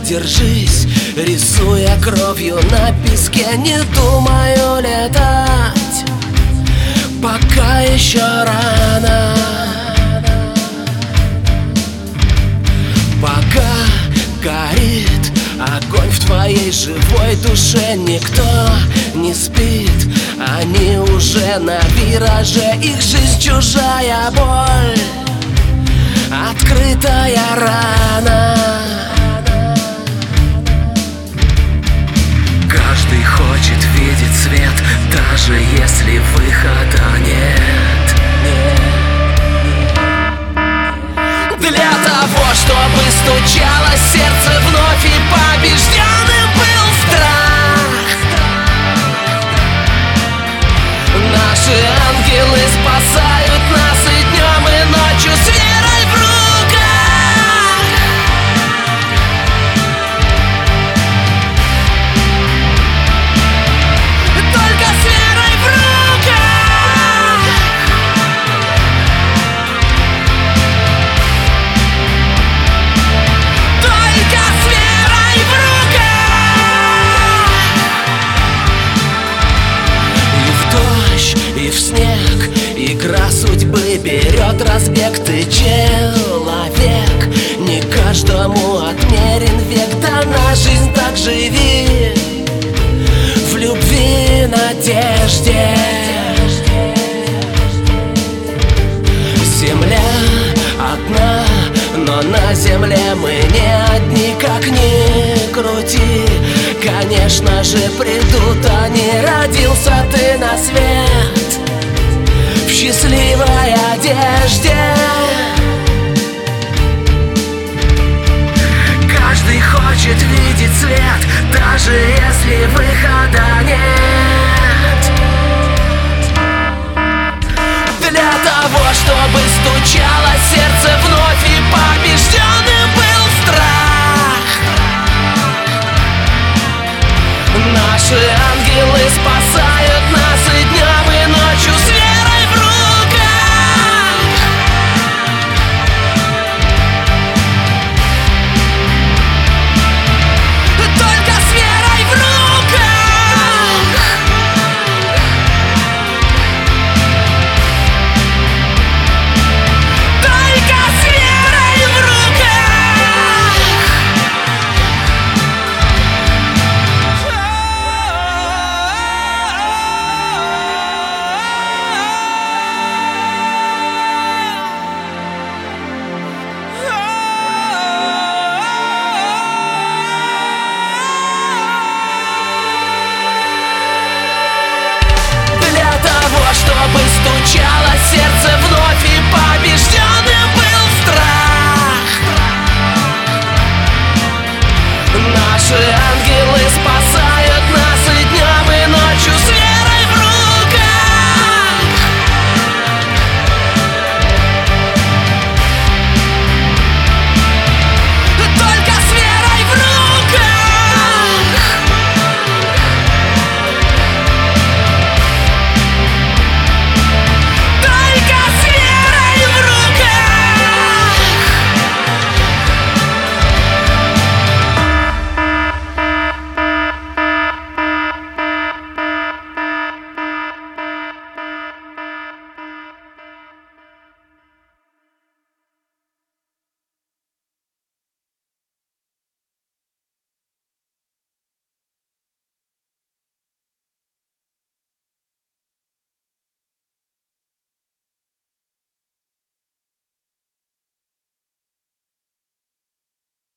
держись, рисуя кровью на песке. Не думаю летать, пока еще рано. Пока горит огонь в твоей живой душе, никто не спит, они уже на вираже. Их жизнь чужая боль, открытая рана. Каждый хочет видеть свет, даже если выхода нет. Для того, чтобы стучало сердце вновь и побежденным был страх. Наши ангелы спасают нас и днем, и ночью с верой в руках. Только с верой в руках. Только с верой в руках. И в дождь, и в снег игра судьбы берет разбег. Ты человек, не каждому отмерен век. Дана жизнь, так живи в любви, надежде. Земля одна, но на земле мы не одни. Как ни крути, конечно же придут они. Родился ты на свет в счастливой одежде. Каждый хочет видеть свет, даже если выхода нет. Для того, чтобы стучало сердце вновь и побежденным был страх. Наши ангелы спасают нас и днем, и ночью с верой в руках. Только с верой в руках. Только с верой в руках. Для того, чтобы стучало сердце вновь и побежденным был страх. Наши ангелы спасают